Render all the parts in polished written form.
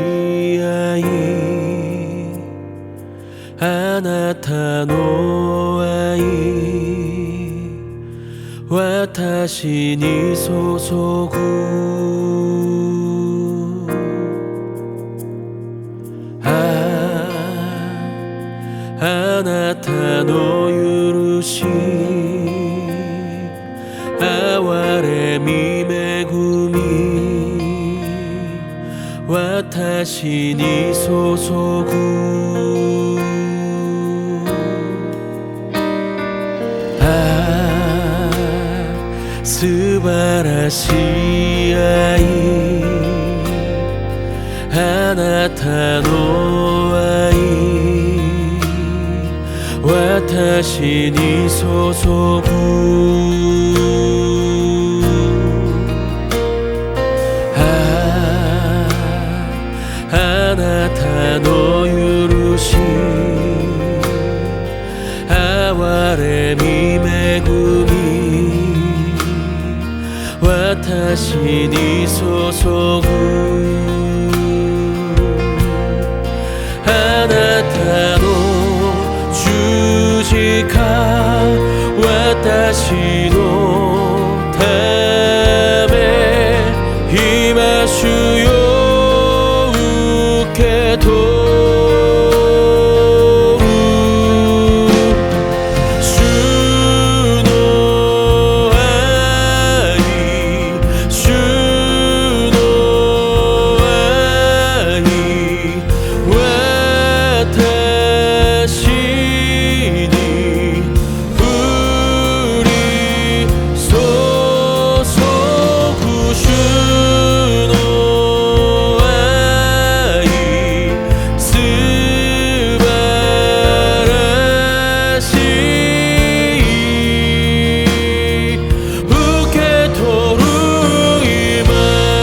愛あなたの愛私に注ぐあなたの許し憐れみ恵み私に注ぐ素晴らしい愛あなたの愛私に注ぐあなたの許し憐れみ恵み私に注ぐあなたの十字架私のため今主よ受け取る主の愛主の愛私に降り注ぐ主の愛素晴らしい受け取る今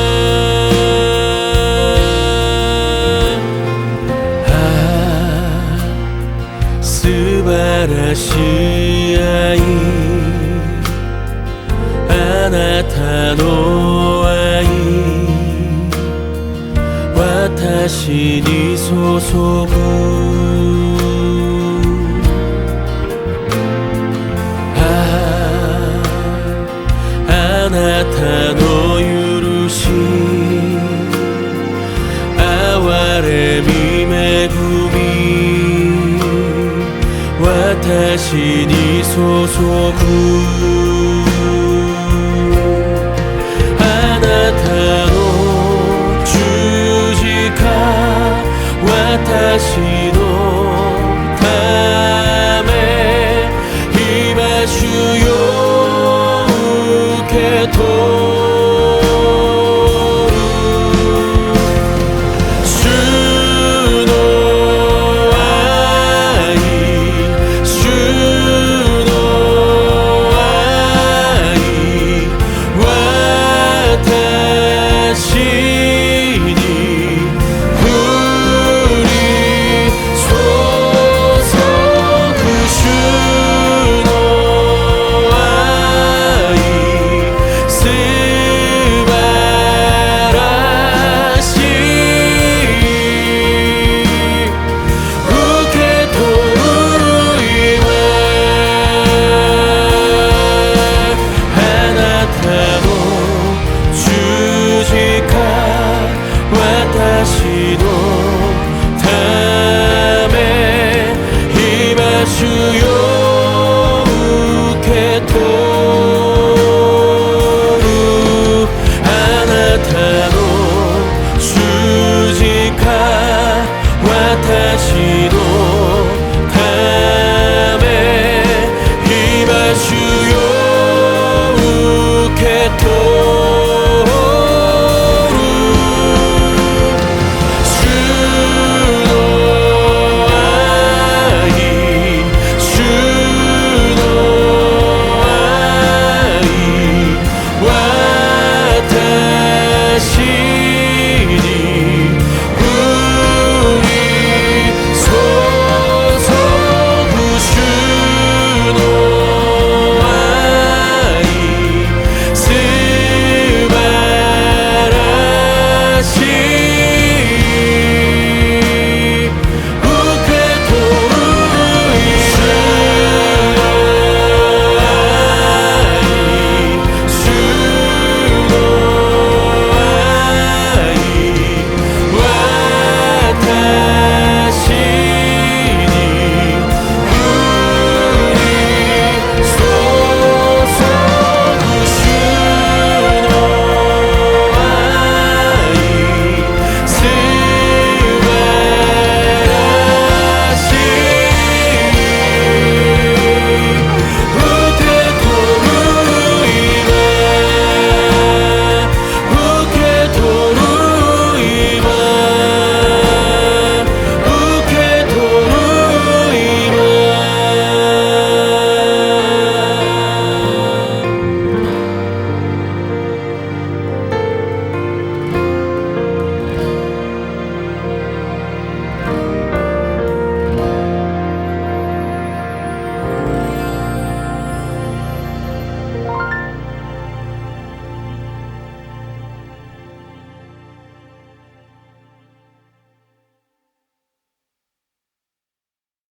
素晴らしい愛あなたの愛私に注ぐあなたの許し憐れみ恵み私に注ぐあなたの十字架私のため今主よ受け取る主の愛主の愛私に降り注ぐ主の愛素晴らしい受け取る今あなたの十字架私の